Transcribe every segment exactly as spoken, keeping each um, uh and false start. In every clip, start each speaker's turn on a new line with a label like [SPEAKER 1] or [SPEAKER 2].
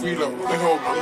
[SPEAKER 1] feel like what the hell, man?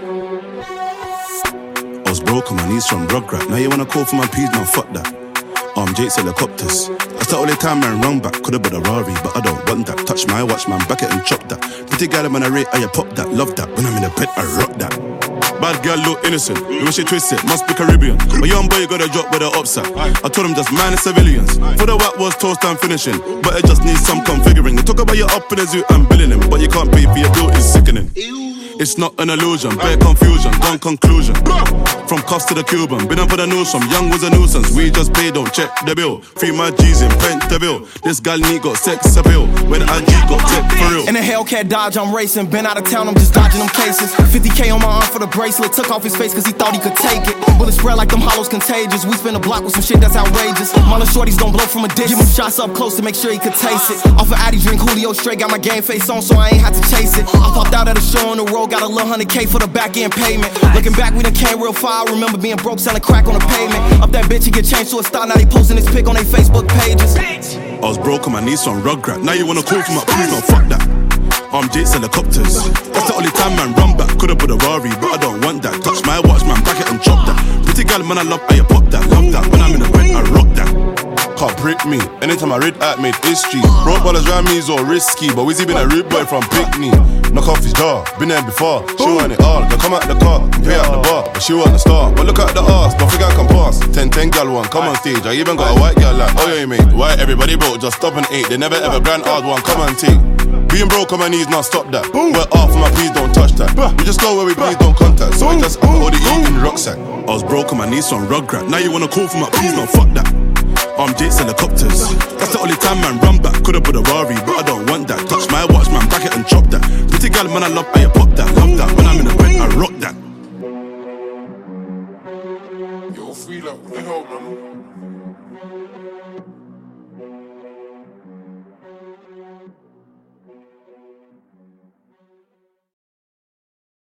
[SPEAKER 2] I was broke on my knees from Rugrat. Now you wanna call for my peas, now fuck that. Um, Jake's helicopters. That's the only time man run back. Could've been a Rari, but I don't want that. Touch my watch, man, back it and chop that. Pretty girl, when I rate, I pop that. Love that. When I'm in the bed, I rock that. Bad girl look innocent, the way she twist it, must be Caribbean. A young boy got a drop with the upset. I told him just mind the civilians. For the whack was toast and finishing, but it just needs some configuring. They talk about you up in the zoo and billing him, but you can't pay for your bill, it's sickening. It's not an illusion, bare confusion, gone conclusion. From cuffs to the Cuban, been up with the news from young was a nuisance. We just pay, don't check the bill. Free my G's in Pentabill. This gal need got sex appeal. When I G got tech for real.
[SPEAKER 3] In a Hellcat Dodge, I'm racing. Been out of town, I'm just dodging them cases. fifty K on my arm for the bracelet. Took off his face cause he thought he could take it. Bullets spread like them hollows contagious. We spin a block with some shit that's outrageous. Mala shorties don't blow from a dish. Give him shots up close to make sure he could taste it. Off of Addy, drink Julio straight. Got my game face on so I ain't had to chase it. I popped out at a show on the road. Got a little hundred K for the back end payment. Looking back, we done came real far. I remember being broke, selling crack on the pavement. Up that bitch, he get changed to a star. Now they posting his pic on their Facebook pages.
[SPEAKER 2] I was broke on my knees from Rugrat. Now you wanna call for my peas, no fuck that. I'm Jake's helicopters. That's the only time man run back. Could've put a Rari, but I don't want that. Touch my watch, man, back it and chop that. Pretty girl, man, I love how you pop that. Love that. When I'm in the bed, I rock that. Can't break me. Anytime I read at made history. Broke ballers round me is all risky, but Wizzy been a rude boy from Pickney. Knock off his jaw, been there before. She want it all, they come out the car, pay out the bar, but she want the star. But look at the ass, don't think I can pass. ten ten gal one, come on stage. I even got a white gal like, oh yeah mate. Why everybody broke, just stop and eat. They never ever grand hard one, come and take. Being broke on my knees, now stop that. We're off for my please don't touch that. We just go where we please don't contact. So we just all the eat in the rucksack. I was broke on my knees from Rugrat. Now you wanna call for my please, no fuck that. I'm Jake's helicopters. That's the only time man run back. Could've put a Rari, but I don't want that. Touch my watch, man, back it and chop that. Pretty girl, man, I love how you pop that. Love that. When I'm in the bed, I rock that.
[SPEAKER 1] Yo, feel like what the hell, man?